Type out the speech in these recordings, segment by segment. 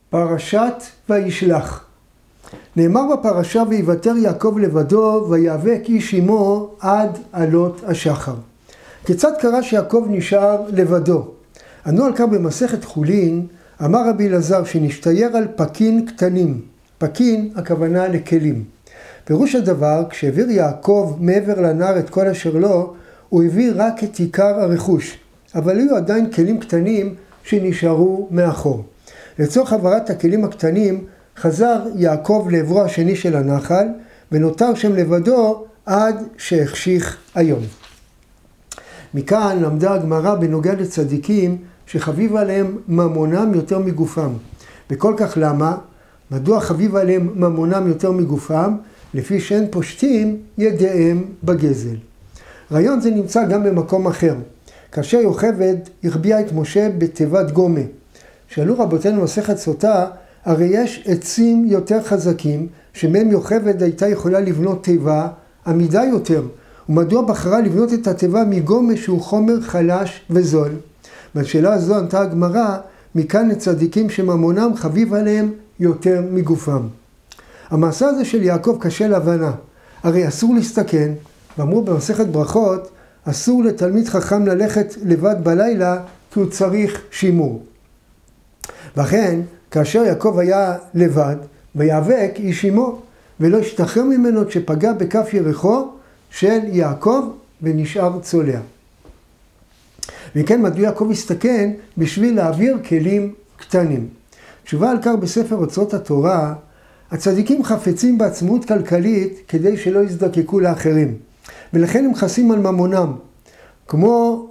פרשת וישלח. נאמר בפרשה, ויוותר יעקב לבדו ויאבק איש עמו עד עלות השחר. כיצד קרה שיעקב נשאר לבדו? ענו על כך במסכת חולין, אמר רבי אלעזר שנשתייר על פקין קטנים. פקין הכוונה לכלים. פירוש הדבר, כשהעביר יעקב מעבר לנהר את כל אשר לו, הוא הביא רק את עיקר הרכוש, אבל היו עדיין כלים קטנים שנשארו מאחור. לצורך העברת הכלים הקטנים, חזר יעקב לעברו השני של הנחל, ונותר שם לבדו עד שהחשיך היום. מכאן למדה הגמרא בנוגע לצדיקים שחביב עליהם ממונם יותר מגופם. וכל כך למה? מדוע חביב עליהם ממונם יותר מגופם? לפי שאין פושטים ידיהם בגזל. רעיון זה נמצא גם במקום אחר. כאשר יוכבד החביאה את משה בתיבת גומה. שאלו רבותינו מסכת סוטה, הרי יש עצים יותר חזקים שמהם יוכבד הייתה יכולה לבנות תיבה עמידה יותר. ומדוע בחרה לבנות את התיבה מגומה שהוא חומר חלש וזול? בשאלה הזו ענתה הגמרא, מכאן לצדיקים שממונם חביב עליהם יותר מגופם. המעשה הזה של יעקב קשה להבנה. הרי אסור להסתכן, ואמרו במסכת ברכות, אסור לתלמיד חכם ללכת לבד בלילה כי הוא צריך שימור. וכן, כאשר יעקב היה לבד, ויאבק איש עמו, ולא השתחרר ממנו שפגע בכף ירחו של יעקב ונשאר צולע. וכן מדוע יעקב הסתכן בשביל להעביר כלים קטנים. תשובה על כך בספר אוצרות התורה, הצדיקים חפצים בעצמאות כלכלית כדי שלא יזדקקו לאחרים, ולכן הם חסים על ממונם, כמו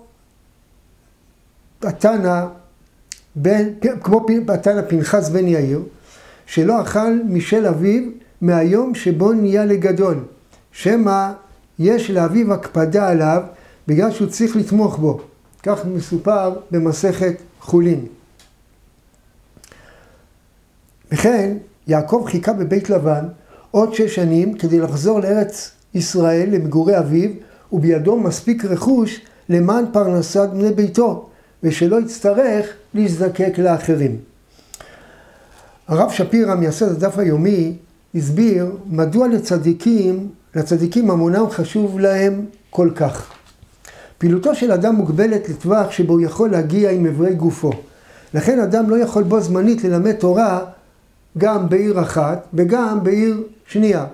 התנא פנחס בן יאיר, שלא אכל משל אביו מהיום שבו נהיה לגדול, שמא יש לאביו הקפדה עליו בגלל שהוא צריך לתמוך בו. כך מסופר במסכת חולין. וכן, יעקב חיכה בבית לבן עוד 6 שנים כדי לחזור לארץ ישראל למגורי אביו, ובידו מספיק רכוש למען פרנסת בני ביתו, ושלא יצטרך להזדקק לאחרים. הרב שפירא מייסד הדף היומי הסביר מדוע לצדיקים ממונם חשוב להם כל כך. פעילותו של אדם מוגבלת לטווח שבו הוא יכול להגיע עם עברי גופו. לכן אדם לא יכול בו זמנית ללמד תורה גם בעיר אחת וגם בעיר שנייה.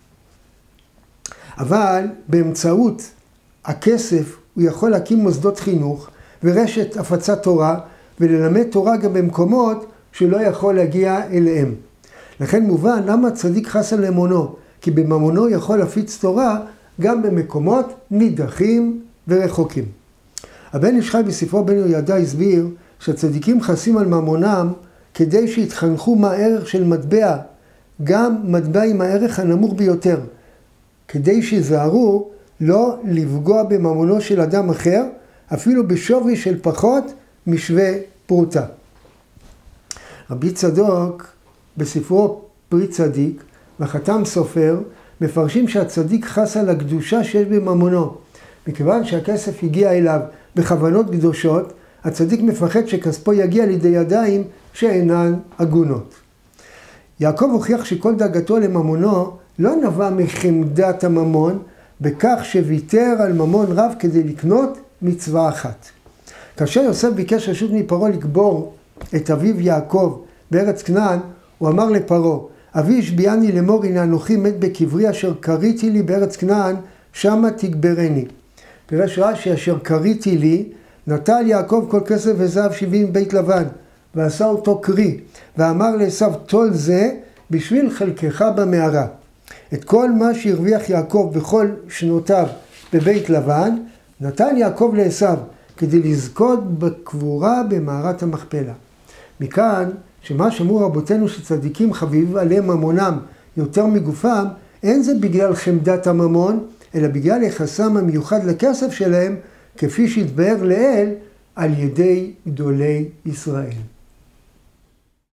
אבל באמצעות הכסף הוא יכול להקים מוסדות חינוך ורשת הפצת תורה וללמד תורה גם במקומות שלא יכול להגיע אליהם. לכן מובן למה צדיק חס על ממונו, כי בממונו יכול להפיץ תורה גם במקומות נידחים ורחוקים. הבן איש חי בספרו בן יהוידע הסביר שהצדיקים חסים על ממונם כדי שיתחנכו מהערך של מטבע, גם מטבע עם הערך הנמוך ביותר, כדי שיזהרו לא לפגוע בממונו של אדם אחר, אפילו בשווי של פחות משווה פרוטה. רבי צדוק בספרו פרי צדיק וחתם סופר מפרשים שהצדיק חס על הקדושה שיש בממונו. מכיוון שהכסף הגיע אליו בכוונות קדושות, הצדיק מפחד שכספו יגיע לידי ידיים שאינן הגונות. יעקב הוכיח שכל דאגתו לממונו לא נבע מחמדת הממון, בכך שוויתר על ממון רב כדי לקנות מצווה אחת. כאשר יוסף ביקש רשות מפרעה לקבור את אביו יעקב בארץ כנען, הוא אמר לפרעה, אבי השביעני לאמור, הנה אנוכי מת בקברי אשר קריתי לי בארץ כנען, שמה תגברני. פירש רש"י אשר קריתי לי, נטל יעקב כל כסף וזהב 70 בית לבן, ועשה אותו קרי, ואמר לעשו תול זה בשביל חלקך במערה. את כל מה שהרוויח יעקב בכל שנותיו בבית לבן, נתן יעקב לעשו, כדי לזכות בקבורה במערת המכפלה. מכאן שמה שאמרו רבותינו שצדיקים חביב עליהם ממונם יותר מגופם, אין זה בגלל חמדת הממון, אלא בגלל יחסם המיוחד לכסף שלהם, כפי שהתבאר לאל על ידי גדולי ישראל.